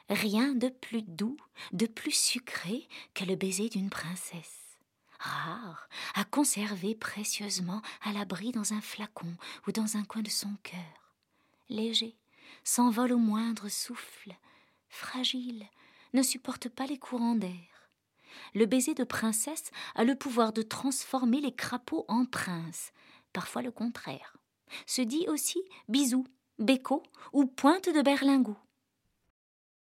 Rien de plus doux, de plus sucré que le baiser d'une princesse. Rare, à conserver précieusement à l'abri dans un flacon ou dans un coin de son cœur. Léger, s'envole au moindre souffle, fragile, ne supporte pas les courants d'air. Le baiser de princesse a le pouvoir de transformer les crapauds en princes, parfois le contraire. Se dit aussi bisou, béco ou pointe de berlingot.